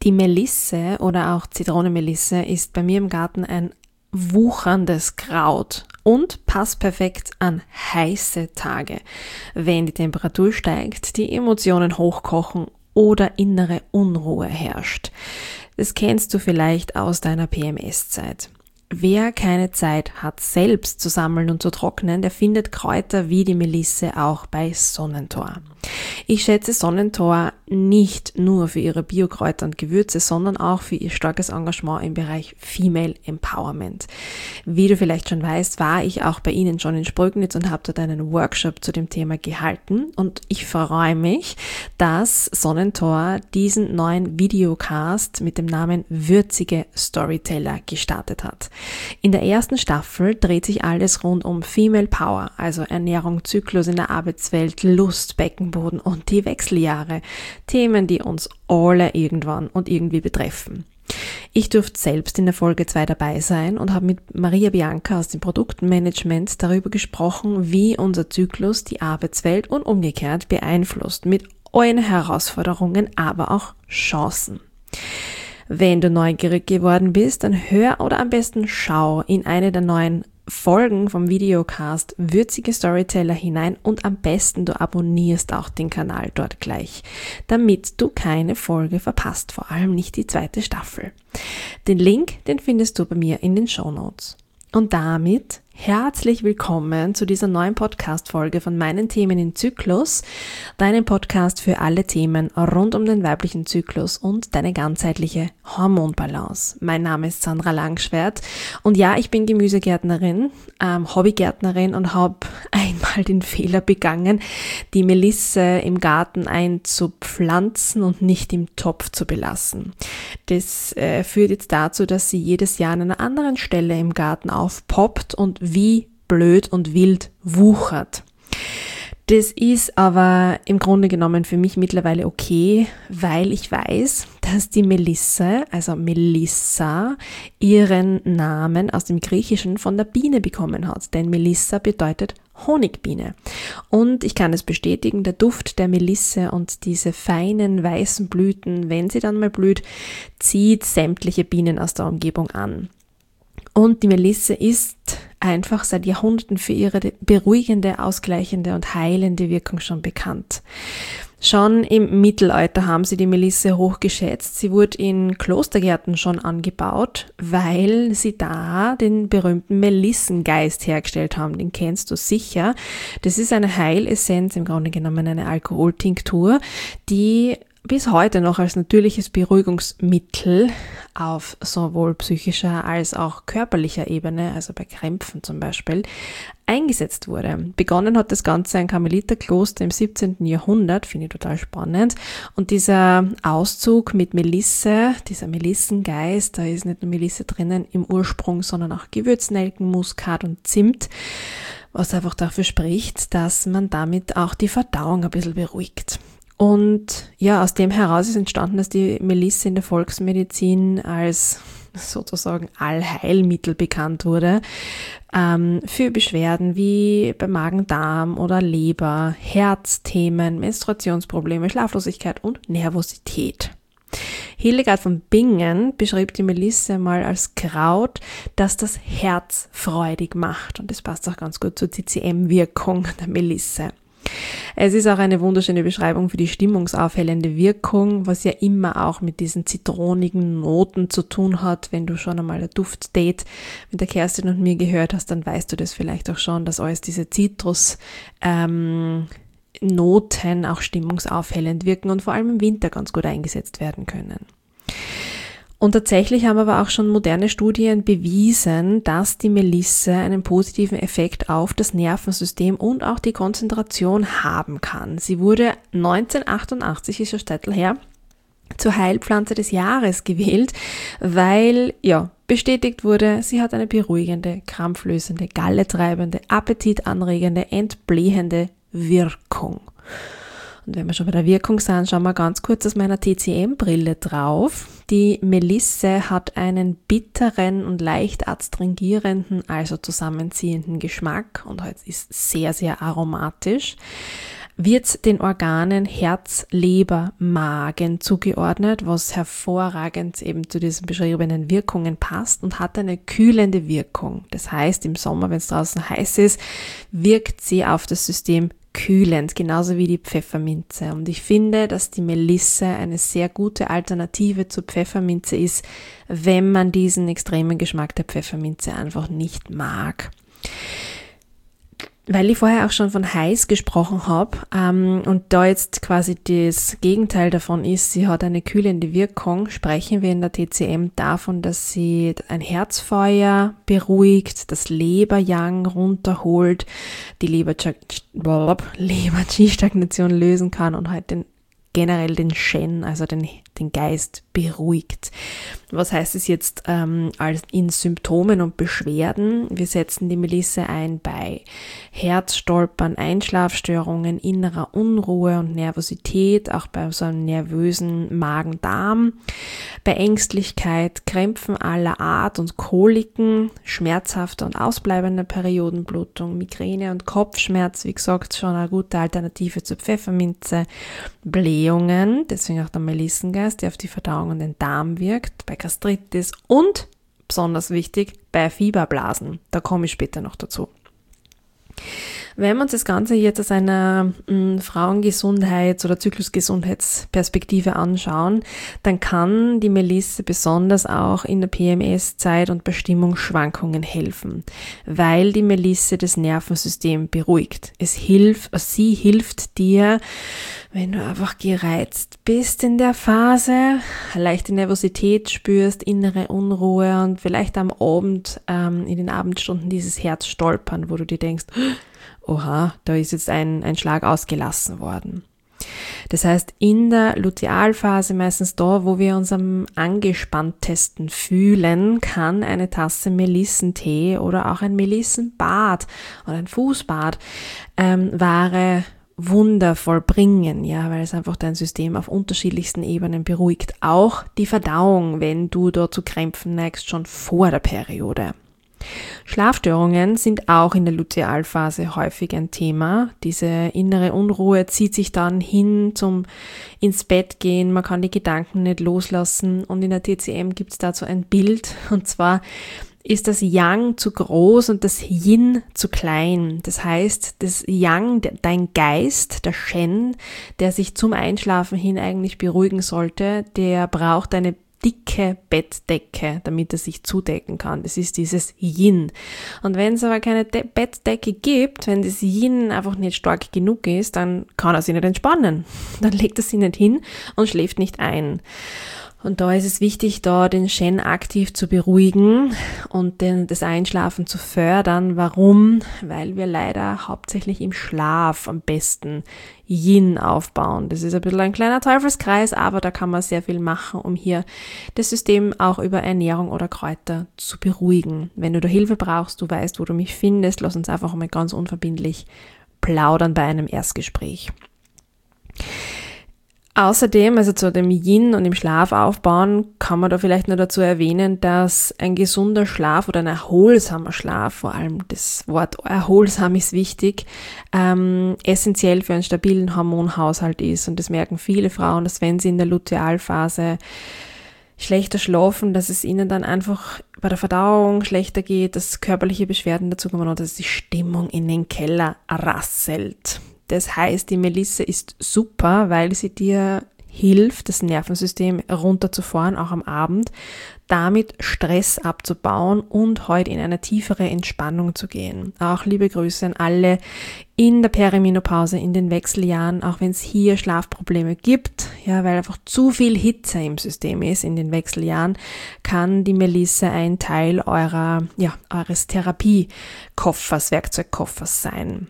Die Melisse oder auch Zitronenmelisse ist bei mir im Garten ein wucherndes Kraut und passt perfekt an heiße Tage, wenn die Temperatur steigt, die Emotionen hochkochen oder innere Unruhe herrscht. Das kennst du vielleicht aus deiner PMS-Zeit. Wer keine Zeit hat, selbst zu sammeln und zu trocknen, der findet Kräuter wie die Melisse auch bei Sonnentor. Ich schätze Sonnentor nicht nur für ihre Biokräuter und Gewürze, sondern auch für ihr starkes Engagement im Bereich Female Empowerment. Wie du vielleicht schon weißt, war ich auch bei Ihnen schon in Sprögnitz und habe dort einen Workshop zu dem Thema gehalten und ich freue mich, dass Sonnentor diesen neuen Videocast mit dem Namen Würzige Storyteller gestartet hat. In der ersten Staffel dreht sich alles rund um Female Power, also Ernährung, Zyklus in der Arbeitswelt, Lust, Beckenboden und die Wechseljahre. Themen, die uns alle irgendwann und irgendwie betreffen. Ich durfte selbst in der Folge 2 dabei sein und habe mit Maria Bianca aus dem Produktmanagement darüber gesprochen, wie unser Zyklus die Arbeitswelt und umgekehrt beeinflusst, mit allen Herausforderungen, aber auch Chancen. Wenn du neugierig geworden bist, dann hör oder am besten schau in eine der neuen Folgen vom Videocast Würzige Storyteller hinein und am besten du abonnierst auch den Kanal dort gleich, damit du keine Folge verpasst, vor allem nicht die 2. Staffel. Den Link, den findest du bei mir in den Shownotes. Und damit herzlich willkommen zu dieser neuen Podcast-Folge von meinen Themen im Zyklus, deinem Podcast für alle Themen rund um den weiblichen Zyklus und deine ganzheitliche Hormonbalance. Mein Name ist Sandra Langschwert und ja, ich bin Gemüsegärtnerin, Hobbygärtnerin und habe einmal den Fehler begangen, die Melisse im Garten einzupflanzen und nicht im Topf zu belassen. Das führt jetzt dazu, dass sie jedes Jahr an einer anderen Stelle im Garten aufpoppt und wie blöd und wild wuchert. Das ist aber im Grunde genommen für mich mittlerweile okay, weil ich weiß, dass die Melisse, also Melissa, ihren Namen aus dem Griechischen von der Biene bekommen hat. Denn Melissa bedeutet Honigbiene. Und ich kann es bestätigen, der Duft der Melisse und diese feinen weißen Blüten, wenn sie dann mal blüht, zieht sämtliche Bienen aus der Umgebung an. Und die Melisse ist einfach seit Jahrhunderten für ihre beruhigende, ausgleichende und heilende Wirkung schon bekannt. Schon im Mittelalter haben sie die Melisse hochgeschätzt. Sie wurde in Klostergärten schon angebaut, weil sie da den berühmten Melissengeist hergestellt haben. Den kennst du sicher. Das ist eine Heilessenz, im Grunde genommen eine Alkoholtinktur, die bis heute noch als natürliches Beruhigungsmittel auf sowohl psychischer als auch körperlicher Ebene, also bei Krämpfen zum Beispiel, eingesetzt wurde. Begonnen hat das Ganze ein Karmeliterkloster im 17. Jahrhundert, finde ich total spannend. Und dieser Auszug mit Melisse, dieser Melissengeist, da ist nicht nur Melisse drinnen im Ursprung, sondern auch Gewürznelken, Muskat und Zimt, was einfach dafür spricht, dass man damit auch die Verdauung ein bisschen beruhigt. Und ja, aus dem heraus ist entstanden, dass die Melisse in der Volksmedizin als sozusagen Allheilmittel bekannt wurde, für Beschwerden wie bei Magen-Darm oder Leber, Herzthemen, Menstruationsprobleme, Schlaflosigkeit und Nervosität. Hildegard von Bingen beschrieb die Melisse mal als Kraut, das das Herz freudig macht. Und das passt auch ganz gut zur TCM-Wirkung der Melisse. Es ist auch eine wunderschöne Beschreibung für die stimmungsaufhellende Wirkung, was ja immer auch mit diesen zitronigen Noten zu tun hat. Wenn du schon einmal ein Duftdate mit der Kerstin und mir gehört hast, dann weißt du das vielleicht auch schon, dass alles diese Zitrusnoten auch stimmungsaufhellend wirken und vor allem im Winter ganz gut eingesetzt werden können. Und tatsächlich haben aber auch schon moderne Studien bewiesen, dass die Melisse einen positiven Effekt auf das Nervensystem und auch die Konzentration haben kann. Sie wurde 1988, ist schon Städtel her, zur Heilpflanze des Jahres gewählt, weil bestätigt wurde, sie hat eine beruhigende, krampflösende, galletreibende, appetitanregende, entblähende Wirkung. Und wenn wir schon bei der Wirkung sind, schauen wir ganz kurz aus meiner TCM-Brille drauf. Die Melisse hat einen bitteren und leicht adstringierenden, also zusammenziehenden Geschmack und ist sehr, sehr aromatisch. wird den Organen Herz, Leber, Magen zugeordnet, was hervorragend eben zu diesen beschriebenen Wirkungen passt und hat eine kühlende Wirkung. Das heißt, im Sommer, wenn es draußen heiß ist, wirkt sie auf das System kühlend, genauso wie die Pfefferminze. Und ich finde, dass die Melisse eine sehr gute Alternative zur Pfefferminze ist, wenn man diesen extremen Geschmack der Pfefferminze einfach nicht mag. Weil ich vorher auch schon von heiß gesprochen habe und da jetzt quasi das Gegenteil davon ist, sie hat eine kühlende Wirkung, sprechen wir in der TCM davon, dass sie ein Herzfeuer beruhigt, das Leber-Yang runterholt, die Leber-Qi-Stagnation lösen kann und halt generell den Shen, also den Geist beruhigt. Was heißt es jetzt in Symptomen und Beschwerden? Wir setzen die Melisse ein bei Herzstolpern, Einschlafstörungen, innerer Unruhe und Nervosität, auch bei so einem nervösen Magen-Darm, bei Ängstlichkeit, Krämpfen aller Art und Koliken, schmerzhafter und ausbleibender Periodenblutung, Migräne und Kopfschmerz, wie gesagt, schon eine gute Alternative zur Pfefferminze, Blähungen, deswegen auch der Melissengeist, der auf die Verdauung und den Darm wirkt, bei Gastritis und, besonders wichtig, bei Fieberblasen. Da komme ich später noch dazu. Wenn wir uns das Ganze jetzt aus einer Frauengesundheits- oder Zyklusgesundheitsperspektive anschauen, dann kann die Melisse besonders auch in der PMS-Zeit und bei Stimmungsschwankungen helfen, weil die Melisse das Nervensystem beruhigt. Sie hilft dir, wenn du einfach gereizt bist in der Phase, leichte Nervosität spürst, innere Unruhe und vielleicht am Abend, in den Abendstunden dieses Herzstolpern, wo du dir denkst, oha, da ist jetzt ein Schlag ausgelassen worden. Das heißt, in der Lutealphase, meistens da, wo wir uns am angespanntesten fühlen, kann eine Tasse Melissentee oder auch ein Melissenbad oder ein Fußbad wahre Wunder vollbringen, ja, weil es einfach dein System auf unterschiedlichsten Ebenen beruhigt. Auch die Verdauung, wenn du dort zu Krämpfen neigst, schon vor der Periode. Schlafstörungen sind auch in der Lutealphase häufig ein Thema. Diese innere Unruhe zieht sich dann hin zum ins Bett gehen, man kann die Gedanken nicht loslassen und in der TCM gibt es dazu ein Bild und zwar ist das Yang zu groß und das Yin zu klein. Das heißt, das Yang, dein Geist, der Shen, der sich zum Einschlafen hin eigentlich beruhigen sollte, der braucht eine dicke Bettdecke, damit er sich zudecken kann. Das ist dieses Yin. Und wenn es aber keine Bettdecke gibt, wenn das Yin einfach nicht stark genug ist, dann kann er sich nicht entspannen. Dann legt er sich nicht hin und schläft nicht ein. Und da ist es wichtig, da den Shen aktiv zu beruhigen und das Einschlafen zu fördern. Warum? Weil wir leider hauptsächlich im Schlaf am besten Yin aufbauen. Das ist ein bisschen ein kleiner Teufelskreis, aber da kann man sehr viel machen, um hier das System auch über Ernährung oder Kräuter zu beruhigen. Wenn du da Hilfe brauchst, du weißt, wo du mich findest, lass uns einfach mal ganz unverbindlich plaudern bei einem Erstgespräch. Außerdem, also zu dem Yin und dem Schlaf aufbauen, kann man da vielleicht noch dazu erwähnen, dass ein gesunder Schlaf oder ein erholsamer Schlaf, vor allem das Wort erholsam ist wichtig, essentiell für einen stabilen Hormonhaushalt ist. Und das merken viele Frauen, dass wenn sie in der Lutealphase schlechter schlafen, dass es ihnen dann einfach bei der Verdauung schlechter geht, dass körperliche Beschwerden dazu kommen und dass die Stimmung in den Keller rasselt. Das heißt, die Melisse ist super, weil sie dir hilft, das Nervensystem runterzufahren, auch am Abend, damit Stress abzubauen und heute in eine tiefere Entspannung zu gehen. Auch liebe Grüße an alle in der Perimenopause, in den Wechseljahren, auch wenn es hier Schlafprobleme gibt, ja, weil einfach zu viel Hitze im System ist in den Wechseljahren, kann die Melisse ein Teil eures Therapiekoffers, Werkzeugkoffers sein.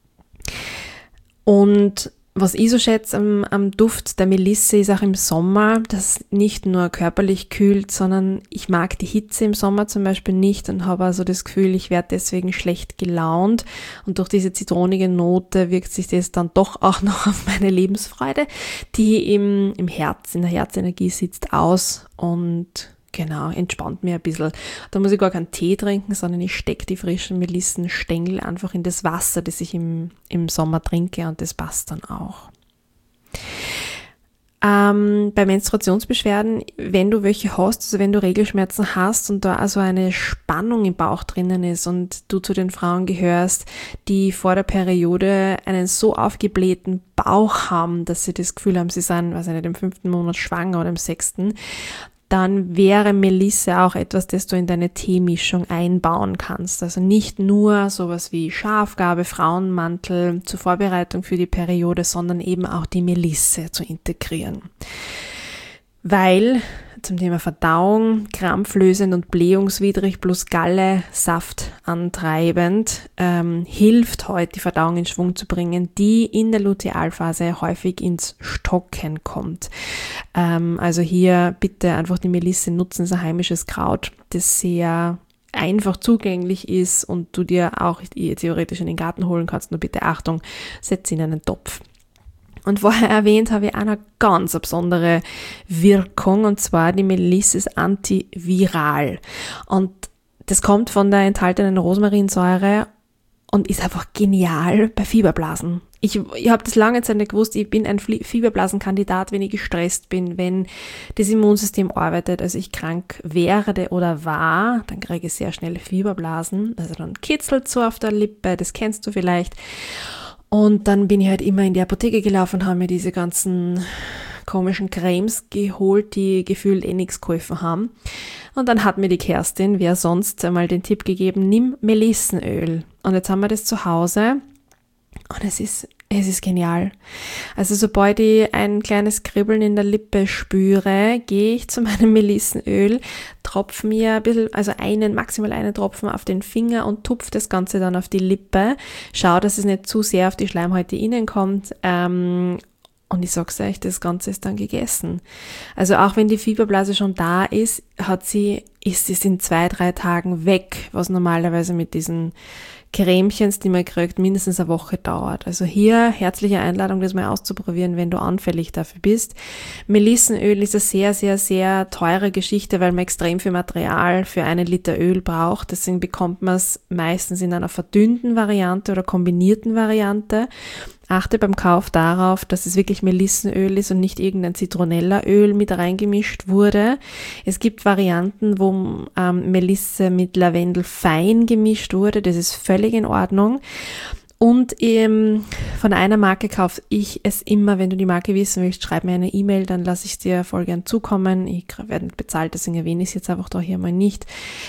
Und was ich so schätze am Duft der Melisse ist auch im Sommer, dass nicht nur körperlich kühlt, sondern ich mag die Hitze im Sommer zum Beispiel nicht und habe also das Gefühl, ich werde deswegen schlecht gelaunt und durch diese zitronige Note wirkt sich das dann doch auch noch auf meine Lebensfreude, die im Herz, in der Herzenergie sitzt, aus und Genau, entspannt mir ein bisschen. Da muss ich gar keinen Tee trinken, sondern ich stecke die frischen Melissenstängel einfach in das Wasser, das ich im Sommer trinke, und das passt dann auch. Bei Menstruationsbeschwerden, wenn du welche hast, also wenn du Regelschmerzen hast und da also eine Spannung im Bauch drinnen ist und du zu den Frauen gehörst, die vor der Periode einen so aufgeblähten Bauch haben, dass sie das Gefühl haben, sie sind, weiß ich nicht, im 5. Monat schwanger oder im 6., dann wäre Melisse auch etwas, das du in deine Teemischung einbauen kannst. Also nicht nur sowas wie Schafgarbe, Frauenmantel zur Vorbereitung für die Periode, sondern eben auch die Melisse zu integrieren. Weil zum Thema Verdauung, krampflösend und blähungswidrig plus Galle, Saft antreibend, hilft heute, die Verdauung in Schwung zu bringen, die in der Lutealphase häufig ins Stocken kommt. Also hier bitte einfach die Melisse nutzen, ist ein heimisches Kraut, das sehr einfach zugänglich ist und du dir auch theoretisch in den Garten holen kannst. Nur bitte Achtung, setz in einen Topf. Und vorher erwähnt habe ich eine ganz besondere Wirkung, und zwar die Melisse ist antiviral. Und das kommt von der enthaltenen Rosmarinsäure und ist einfach genial bei Fieberblasen. Ich habe das lange Zeit nicht gewusst, ich bin ein Fieberblasenkandidat, wenn ich gestresst bin, wenn das Immunsystem arbeitet, also ich krank werde oder war, dann kriege ich sehr schnell Fieberblasen, also dann kitzelt so auf der Lippe, das kennst du vielleicht. Und dann bin ich halt immer in die Apotheke gelaufen und habe mir diese ganzen komischen Cremes geholt, die gefühlt nichts geholfen haben. Und dann hat mir die Kerstin, wer sonst, einmal den Tipp gegeben, nimm Melissenöl. Und jetzt haben wir das zu Hause und es ist genial. Also sobald ich ein kleines Kribbeln in der Lippe spüre, gehe ich zu meinem Melissenöl, tropfe mir ein bisschen, also maximal einen Tropfen auf den Finger und tupfe das Ganze dann auf die Lippe. Schau, dass es nicht zu sehr auf die Schleimhäute innen kommt. Und ich sag's euch, das Ganze ist dann gegessen. Also auch wenn die Fieberblase schon da ist, ist es in 2-3 Tagen weg, was normalerweise mit diesen Cremchens, die man kriegt, mindestens eine Woche dauert. Also hier herzliche Einladung, das mal auszuprobieren, wenn du anfällig dafür bist. Melissenöl ist eine sehr, sehr, sehr teure Geschichte, weil man extrem viel Material für 1 Liter Öl braucht. Deswegen bekommt man es meistens in einer verdünnten Variante oder kombinierten Variante. Achte beim Kauf darauf, dass es wirklich Melissenöl ist und nicht irgendein Zitronellaöl mit reingemischt wurde. Es gibt Varianten, wo Melisse mit Lavendel fein gemischt wurde. Das ist völlig in Ordnung. Und von einer Marke kaufe ich es immer. Wenn du die Marke wissen willst, schreib mir eine E-Mail, dann lasse ich dir voll gern zukommen. Ich werde nicht bezahlt, deswegen erwähne ich es jetzt einfach da hier mal nicht.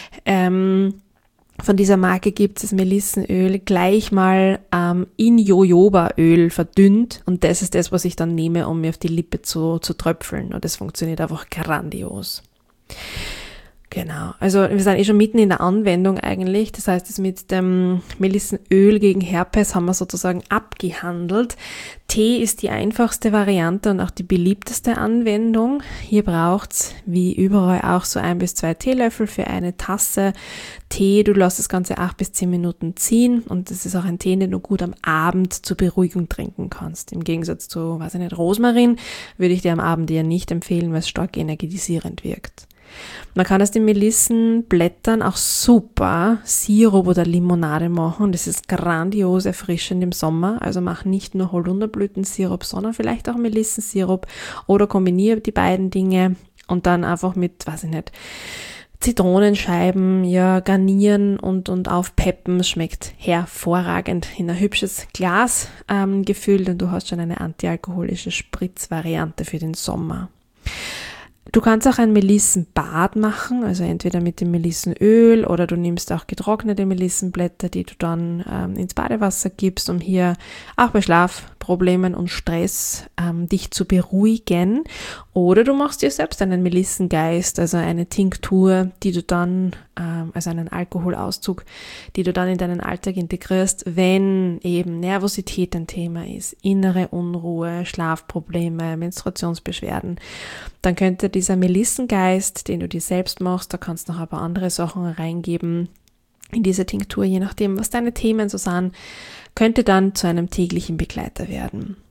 Von dieser Marke gibt es Melissenöl gleich mal in Jojobaöl verdünnt, und das ist das, was ich dann nehme, um mir auf die Lippe zu tröpfeln, und das funktioniert einfach grandios. Genau, also wir sind schon mitten in der Anwendung eigentlich, das heißt, das mit dem Melissenöl gegen Herpes haben wir sozusagen abgehandelt. Tee ist die einfachste Variante und auch die beliebteste Anwendung. Hier braucht's wie überall auch so 1 bis 2 Teelöffel für eine Tasse Tee. Du lässt das Ganze 8 bis 10 Minuten ziehen, und das ist auch ein Tee, den du gut am Abend zur Beruhigung trinken kannst. Im Gegensatz zu, Rosmarin würde ich dir am Abend eher nicht empfehlen, weil es stark energetisierend wirkt. Man kann aus den Melissenblättern auch super Sirup oder Limonade machen. Das ist grandios erfrischend im Sommer. Also mach nicht nur Holunderblütensirup, sondern vielleicht auch Melissensirup oder kombiniere die beiden Dinge und dann einfach mit, Zitronenscheiben, garnieren und aufpeppen. Es schmeckt hervorragend in ein hübsches Glas gefüllt, und du hast schon eine antialkoholische Spritzvariante für den Sommer. Du kannst auch ein Melissenbad machen, also entweder mit dem Melissenöl oder du nimmst auch getrocknete Melissenblätter, die du dann ins Badewasser gibst, um hier auch bei Schlafproblemen und Stress dich zu beruhigen. Oder du machst dir selbst einen Melissengeist, also eine Tinktur, die du dann, also einen Alkoholauszug, die du dann in deinen Alltag integrierst, wenn eben Nervosität ein Thema ist, innere Unruhe, Schlafprobleme, Menstruationsbeschwerden. Dann könnte dieser Melissengeist, den du dir selbst machst, da kannst du noch ein paar andere Sachen reingeben in diese Tinktur, je nachdem, was deine Themen so sind, könnte dann zu einem täglichen Begleiter werden.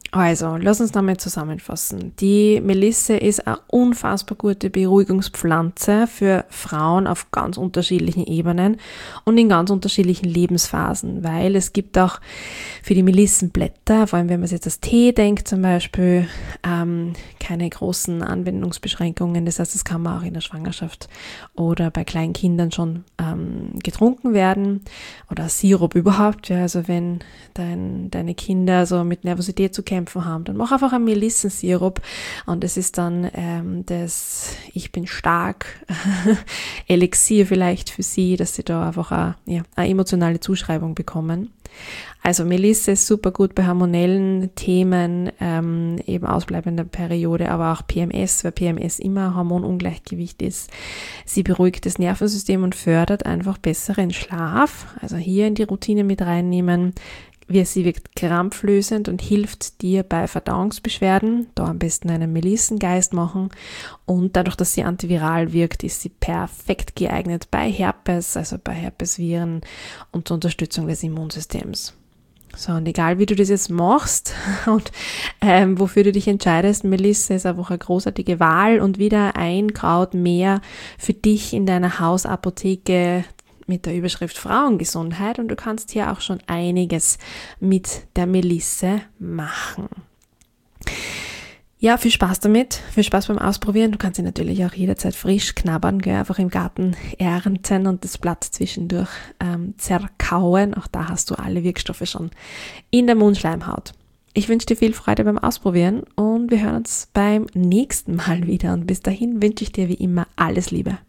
Also, lass uns nochmal zusammenfassen. Die Melisse ist eine unfassbar gute Beruhigungspflanze für Frauen auf ganz unterschiedlichen Ebenen und in ganz unterschiedlichen Lebensphasen, weil es gibt auch für die Melissenblätter, vor allem wenn man jetzt als Tee denkt zum Beispiel, keine großen Anwendungsbeschränkungen. Das heißt, das kann man auch in der Schwangerschaft oder bei kleinen Kindern schon getrunken werden oder Sirup überhaupt. Ja, also wenn deine Kinder so mit Nervosität zu kämpfen haben, dann mach einfach einen Melissensirup und es ist dann das Ich bin stark Elixier vielleicht für sie, dass sie da einfach eine emotionale Zuschreibung bekommen. Also Melisse ist super gut bei hormonellen Themen, eben ausbleibender Periode, aber auch PMS, weil PMS immer ein Hormonungleichgewicht ist. Sie beruhigt das Nervensystem und fördert einfach besseren Schlaf. Also hier in die Routine mit reinnehmen. Sie wirkt krampflösend und hilft dir bei Verdauungsbeschwerden. Da am besten einen Melissengeist machen. Und dadurch, dass sie antiviral wirkt, ist sie perfekt geeignet bei Herpes, also bei Herpesviren und zur Unterstützung des Immunsystems. So, und egal wie du das jetzt machst und wofür du dich entscheidest, Melisse ist einfach eine großartige Wahl und wieder ein Kraut mehr für dich in deiner Hausapotheke mit der Überschrift Frauengesundheit, und du kannst hier auch schon einiges mit der Melisse machen. Ja, viel Spaß damit, viel Spaß beim Ausprobieren. Du kannst sie natürlich auch jederzeit frisch knabbern, einfach im Garten ernten und das Blatt zwischendurch zerkauen. Auch da hast du alle Wirkstoffe schon in der Mundschleimhaut. Ich wünsche dir viel Freude beim Ausprobieren und wir hören uns beim nächsten Mal wieder. Und bis dahin wünsche ich dir wie immer alles Liebe.